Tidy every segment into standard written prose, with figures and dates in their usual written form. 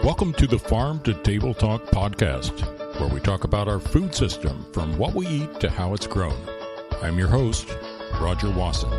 Welcome to the Farm to Table Talk podcast, where we talk about our food system from what we eat to how it's grown. I'm your host, Roger Wasson.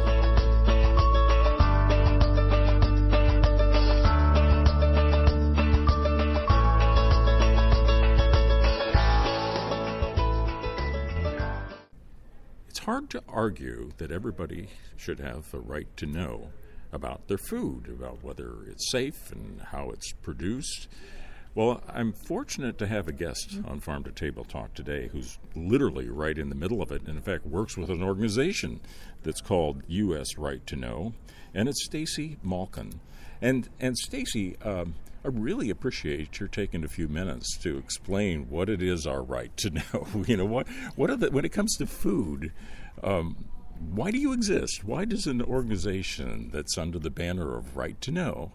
It's hard to argue that everybody should have the right to know about their food, about whether it's safe and how it's produced. Well, I'm fortunate to have a guest on Farm to Table Talk today who's literally right in the middle of it, and in fact works with an organization that's called U.S. Right to Know, and it's Stacy Malkin. And Stacy, I really appreciate your taking a few minutes to explain what it is our right to know. You know, what are when it comes to food, why do you exist? Why does an organization that's under the banner of Right to Know,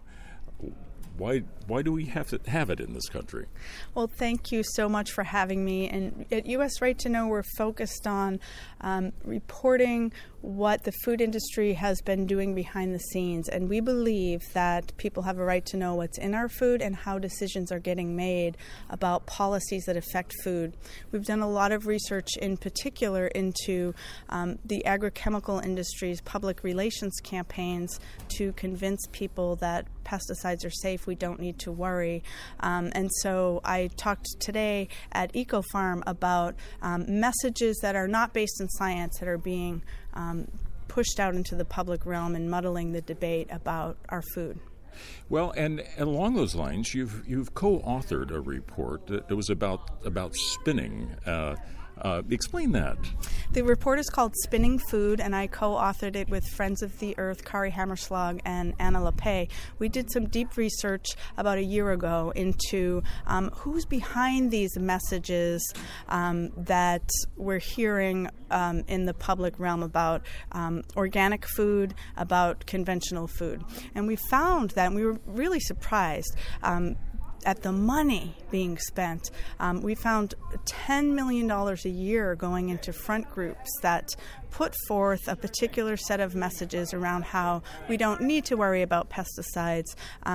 why do we have to have it in this country? Well, thank you so much for having me. And at U.S. Right to Know, we're focused on reporting what the food industry has been doing behind the scenes. And we believe that people have a right to know what's in our food and how decisions are getting made about policies that affect food. We've done a lot of research in particular into the agrochemical industry's public relations campaigns to convince people that pesticides are safe, we don't need to worry. And so I talked today at EcoFarm about messages that are not based in science that are being pushed out into the public realm and muddling the debate about our food. Well, and along those lines, you've co-authored a report that was about spinning. Explain that. The report is called Spinning Food, and I co-authored it with Friends of the Earth, Kari Hammerslag, and Anna Lepay. We did some deep research about a year ago into who's behind these messages that we're hearing in the public realm about organic food, about conventional food. And we found that, and we were really surprised, at the money being spent. We found $10 million a year going into front groups that put forth a particular set of messages around how we don't need to worry about pesticides,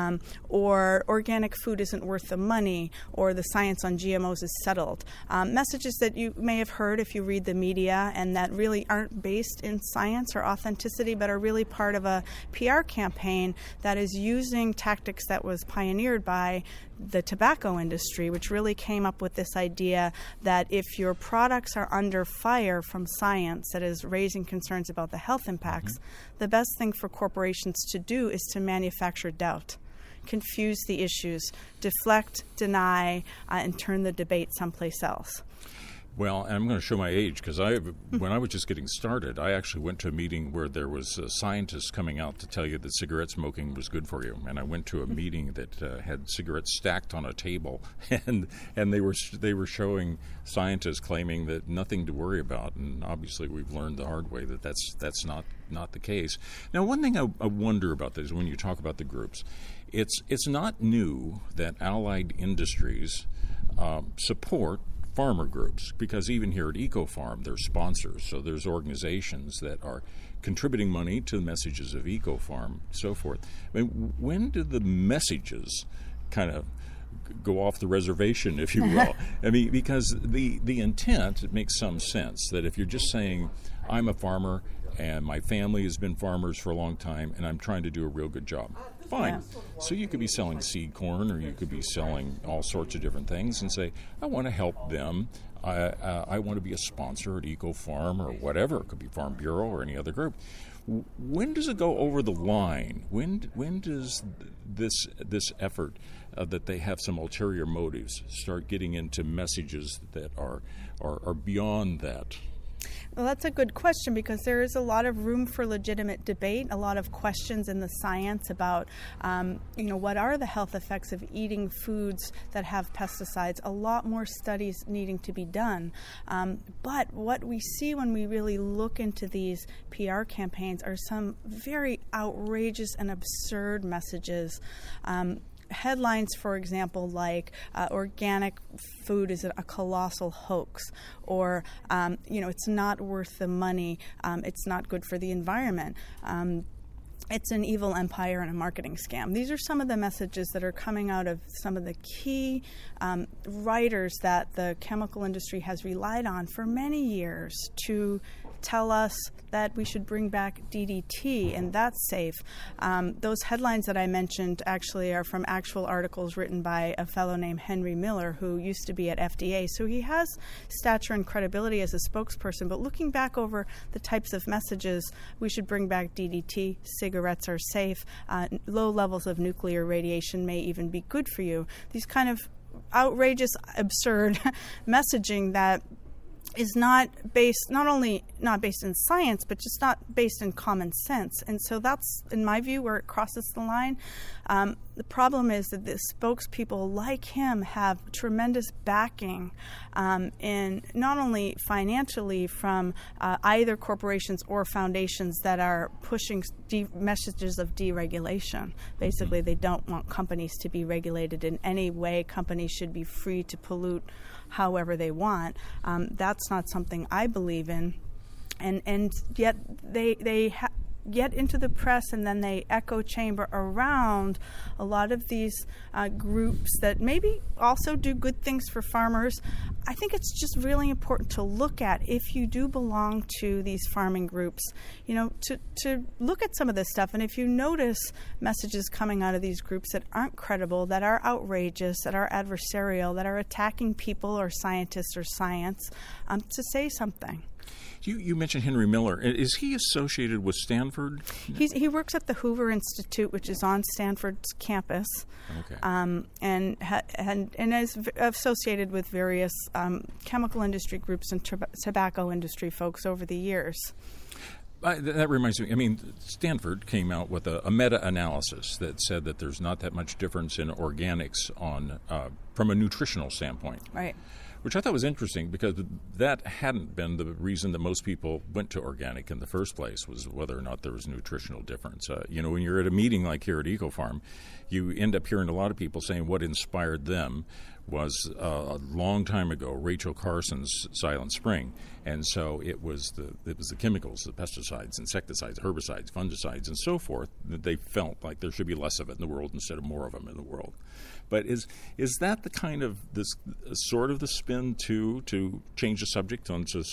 or organic food isn't worth the money, or the science on GMOs is settled. Messages that you may have heard if you read the media and that really aren't based in science or authenticity, but are really part of a PR campaign that is using tactics that was pioneered by the tobacco industry, which really came up with this idea that if your products are under fire from science that is raising concerns about the health impacts, the best thing for corporations to do is to manufacture doubt, confuse the issues, deflect, deny, and turn the debate someplace else. Well, I'm going to show my age because when I was just getting started, I actually went to a meeting where there was scientists coming out to tell you that cigarette smoking was good for you. And I went to a meeting that had cigarettes stacked on a table, and they were showing scientists claiming that nothing to worry about. And obviously, we've learned the hard way that that's not the case. Now, one thing I wonder about this when you talk about the groups, it's not new that allied industries support farmer groups, because even here at EcoFarm, there's sponsors. So there's organizations that are contributing money to the messages of EcoFarm, so forth. I mean, when do the messages kind of go off the reservation, if you will? I mean, because the intent, it makes some sense that if you're just saying, I'm a farmer and my family has been farmers for a long time and I'm trying to do a real good job, fine. Yeah. So you could be selling seed corn, or you could be selling all sorts of different things and say, I want to help them. I want to be a sponsor at EcoFarm or whatever. It could be Farm Bureau or any other group. When does it go over the line? When does this effort that they have some ulterior motives start getting into messages that are beyond that? Well, that's a good question, because there is a lot of room for legitimate debate, a lot of questions in the science about, what are the health effects of eating foods that have pesticides, a lot more studies needing to be done. But what we see when we really look into these PR campaigns are some very outrageous and absurd messages. Headlines, for example, like organic food is a colossal hoax, or it's not worth the money, it's not good for the environment. it's an evil empire and a marketing scam. These are some of the messages that are coming out of some of the key writers that the chemical industry has relied on for many years to tell us that we should bring back DDT, and that's safe. Those headlines that I mentioned actually are from actual articles written by a fellow named Henry Miller, who used to be at FDA. So he has stature and credibility as a spokesperson, but looking back over the types of messages, we should bring back DDT, cigarettes are safe, low levels of nuclear radiation may even be good for you. These kind of outrageous, absurd messaging that is not only not based in science, but just not based in common sense. And so that's, in my view, where it crosses the line. The problem is that the spokespeople like him have tremendous backing in not only financially from either corporations or foundations that are pushing messages of deregulation. Basically, they don't want companies to be regulated in any way. Companies should be free to pollute however they want. That's not something I believe in. And yet they get into the press, and then they echo chamber around a lot of these groups that maybe also do good things for farmers. I think it's just really important to look at, if you do belong to these farming groups, to look at some of this stuff. And if you notice messages coming out of these groups that aren't credible, that are outrageous, that are adversarial, that are attacking people or scientists or science, to say something. You mentioned Henry Miller. Is he associated with Stanford? He works at the Hoover Institute, which is on Stanford's campus, okay. And is associated with various chemical industry groups and tobacco industry folks over the years. That reminds me, Stanford came out with a meta-analysis that said that there's not that much difference in organics from a nutritional standpoint. Right. Which I thought was interesting, because that hadn't been the reason that most people went to organic in the first place, was whether or not there was nutritional difference. When you're at a meeting like here at EcoFarm, you end up hearing a lot of people saying what inspired them was a long time ago Rachel Carson's Silent Spring, and so it was the chemicals, the pesticides, insecticides, herbicides, fungicides, and so forth, that they felt like there should be less of it in the world instead of more of them in the world. But is that the kind of sort of the spin to change the subject onto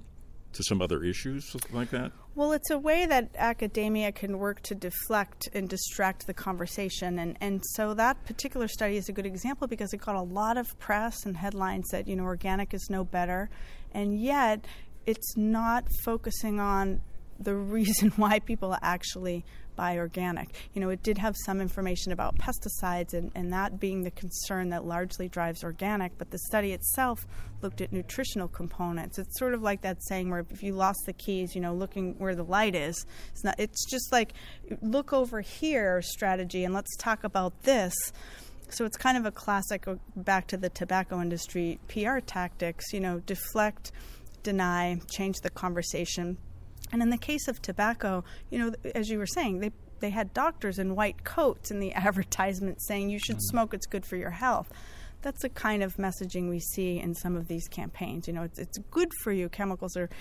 some other issues like that? Well, it's a way that academia can work to deflect and distract the conversation. And so that particular study is a good example, because it got a lot of press and headlines that, organic is no better. And yet it's not focusing on the reason why people actually buy organic. It did have some information about pesticides and that being the concern that largely drives organic, but the study itself looked at nutritional components. It's sort of like that saying where if you lost the keys, looking where the light is. It's just like, look over here strategy and let's talk about this. So it's kind of a classic, back to the tobacco industry, PR tactics, deflect, deny, change the conversation. And in the case of tobacco, as you were saying, they had doctors in white coats in the advertisement saying you should smoke, it's good for your health. That's the kind of messaging we see in some of these campaigns. It's good for you. Chemicals are,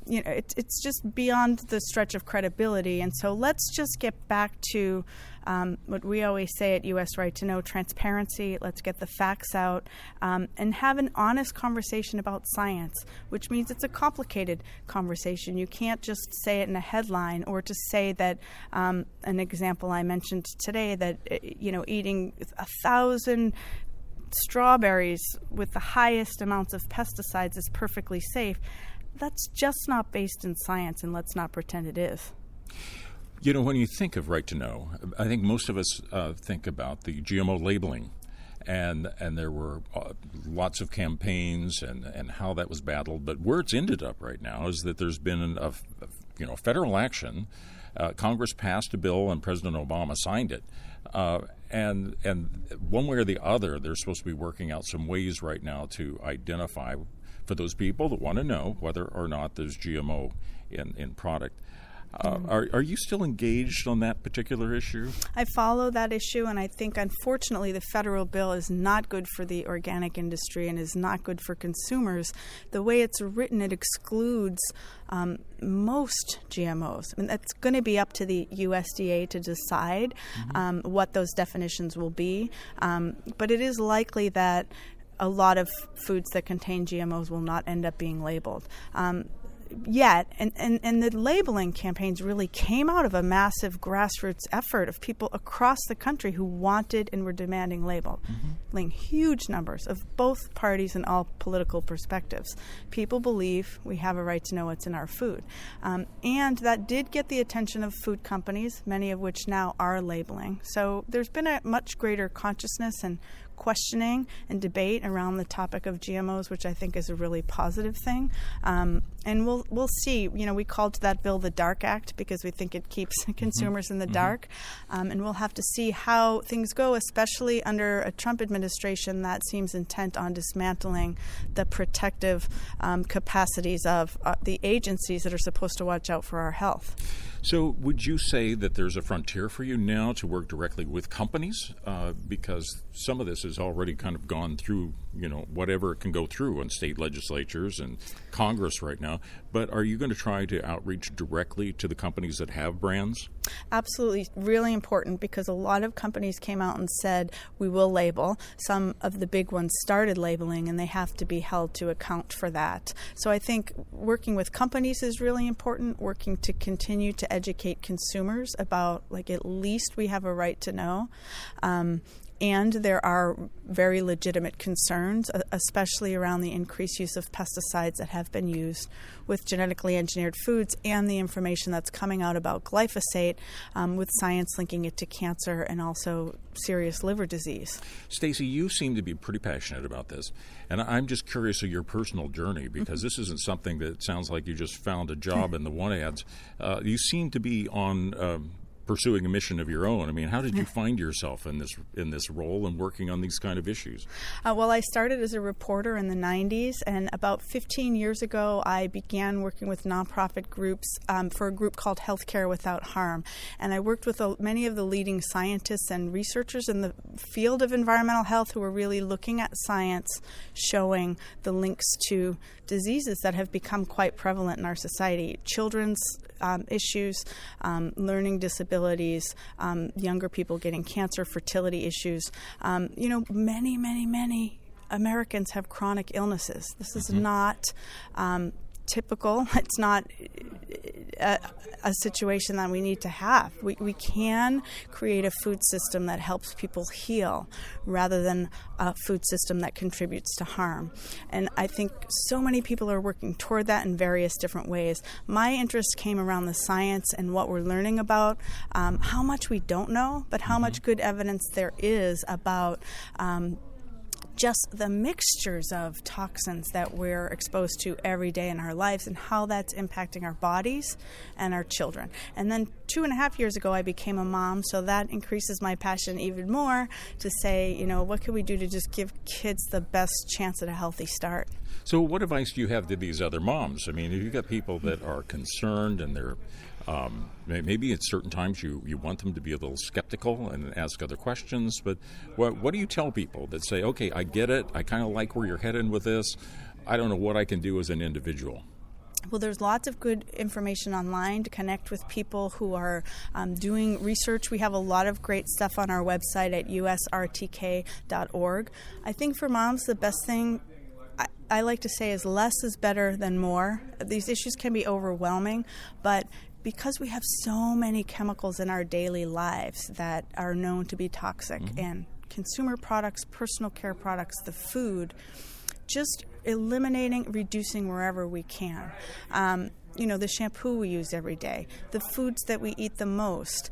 it's just beyond the stretch of credibility. And so let's just get back to what we always say at US Right to Know, transparency. Let's get the facts out and have an honest conversation about science, which means it's a complicated conversation. You can't just say it in a headline, or to say that an example I mentioned today, that eating 1,000 strawberries with the highest amounts of pesticides is perfectly safe. That's just not based in science, and let's not pretend it is. When you think of Right to Know, I think most of us think about the GMO labeling, and there were lots of campaigns and how that was battled. But where it's ended up right now is that there's been federal action. Congress passed a bill, and President Obama signed it. And one way or the other, they're supposed to be working out some ways right now to identify, for those people that want to know whether or not there's GMO in product. Are you still engaged on that particular issue? I follow that issue, and I think, unfortunately, the federal bill is not good for the organic industry and is not good for consumers. The way it's written, it excludes most GMOs. I mean, that's going to be up to the USDA to decide what those definitions will be, but it is likely that a lot of foods that contain GMOs will not end up being labeled. Yet, and the labeling campaigns really came out of a massive grassroots effort of people across the country who wanted and were demanding labeling. Huge numbers of both parties and all political perspectives. People believe we have a right to know what's in our food. And that did get the attention of food companies, many of which now are labeling. So there's been a much greater consciousness and questioning and debate around the topic of GMOs, which I think is a really positive thing. And we'll see. We called that bill the Dark Act because we think it keeps consumers in the dark. And we'll have to see how things go, especially under a Trump administration that seems intent on dismantling the protective capacities of the agencies that are supposed to watch out for our health. So would you say that there's a frontier for you now to work directly with companies? Because some of this has already kind of gone through, whatever it can go through on state legislatures and Congress right now. But are you going to try to outreach directly to the companies that have brands? Absolutely. Really important, because a lot of companies came out and said, we will label. Some of the big ones started labeling, and they have to be held to account for that. So I think working with companies is really important, working to continue to educate consumers about, at least we have a right to know. And there are very legitimate concerns, especially around the increased use of pesticides that have been used with genetically engineered foods, and the information that's coming out about glyphosate, with science linking it to cancer and also serious liver disease. Stacey, you seem to be pretty passionate about this, and I'm just curious of your personal journey, because this isn't something that sounds like you just found a job in the one ads. You seem to be on pursuing a mission of your own. I mean, how did you find yourself in this role and working on these kind of issues? Well, I started as a reporter in the 90s, and about 15 years ago, I began working with nonprofit groups for a group called Healthcare Without Harm. And I worked with many of the leading scientists and researchers in the field of environmental health who were really looking at science, showing the links to diseases that have become quite prevalent in our society. Children's issues, learning disabilities, younger people getting cancer, fertility issues. Many Americans have chronic illnesses. This is not typical. It's not a situation that we need to have. We can create a food system that helps people heal rather than a food system that contributes to harm. And I think so many people are working toward that in various different ways. My interest came around the science and what we're learning about, how much we don't know, but how much good evidence there is about just the mixtures of toxins that we're exposed to every day in our lives and how that's impacting our bodies and our children. And then 2.5 years ago, I became a mom, so that increases my passion even more to say, what can we do to just give kids the best chance at a healthy start? So what advice do you have to these other moms? I mean, you've got people that are concerned and they're maybe at certain times you want them to be a little skeptical and ask other questions, but what do you tell people that say, okay, I get it, I kind of like where you're heading with this, I don't know what I can do as an individual? Well, there's lots of good information online to connect with people who are doing research. We have a lot of great stuff on our website at usrtk.org. I think for moms, the best thing I like to say is less is better than more. These issues can be overwhelming, but because we have so many chemicals in our daily lives that are known to be toxic, and consumer products, personal care products, the food, just eliminating, reducing wherever we can. The shampoo we use every day, the foods that we eat the most,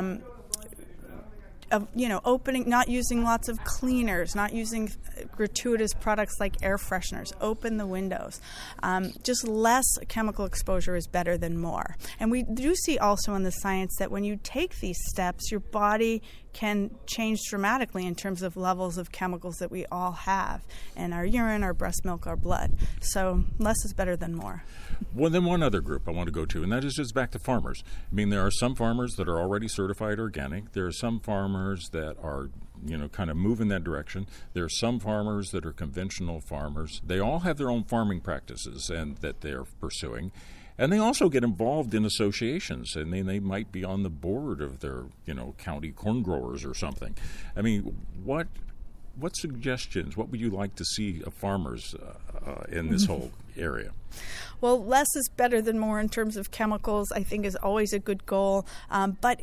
not using lots of cleaners, not using gratuitous products like air fresheners, open the windows. Just less chemical exposure is better than more. And we do see also in the science that when you take these steps, your body can change dramatically in terms of levels of chemicals that we all have in our urine, our breast milk, our blood. So less is better than more. Well, then one other group I want to go to, and that is just back to farmers. I mean, there are some farmers that are already certified organic. There are some farmers that are, kind of move in that direction. There are some farmers that are conventional farmers. They all have their own farming practices and that they're pursuing. And they also get involved in associations, and they might be on the board of their, county corn growers or something. I mean, what suggestions, what would you like to see of farmers in this whole area? Well, less is better than more in terms of chemicals, I think, is always a good goal. But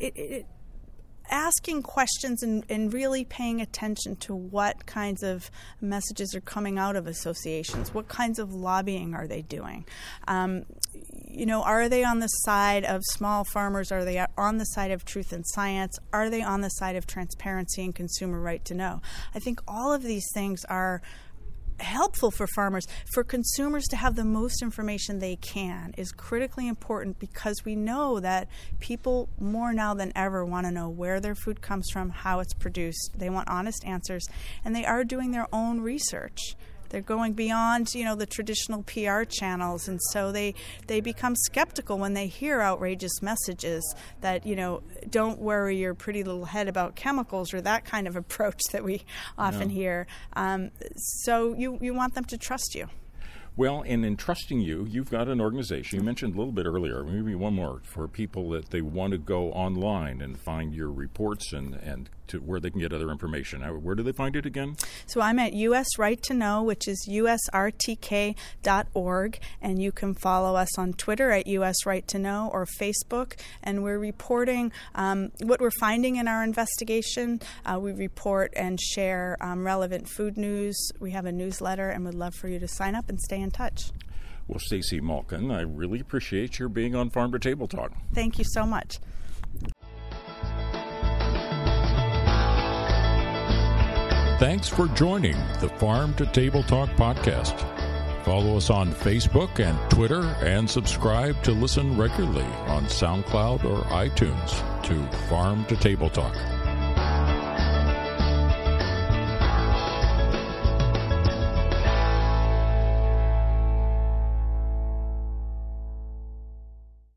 asking questions and really paying attention to what kinds of messages are coming out of associations, what kinds of lobbying are they doing? Are they on the side of small farmers? Are they on the side of truth and science? Are they on the side of transparency and consumer right to know? I think all of these things are helpful for farmers. For consumers to have the most information they can is critically important, because we know that people more now than ever want to know where their food comes from, how it's produced. They want honest answers, and they are doing their own research. They're going beyond, the traditional PR channels, and so they become skeptical when they hear outrageous messages that, don't worry your pretty little head about chemicals, or that kind of approach that we often hear. So you want them to trust you. Well, and in trusting you, you've got an organization. You mentioned a little bit earlier, maybe one more, for people that they want to go online and find your reports and to where they can get other information. Where do they find it again? So I'm at US Right to Know, which is usrtk.org, and you can follow us on Twitter at US Right to Know or Facebook, and we're reporting what we're finding in our investigation. We report and share relevant food news. We have a newsletter, and would love for you to sign up and stay in touch. Well, Stacey Malkin, I really appreciate your being on Farm to Table Talk. Thank you so much. Thanks for joining the Farm to Table Talk podcast. Follow us on Facebook and Twitter, and subscribe to listen regularly on SoundCloud or iTunes to Farm to Table Talk.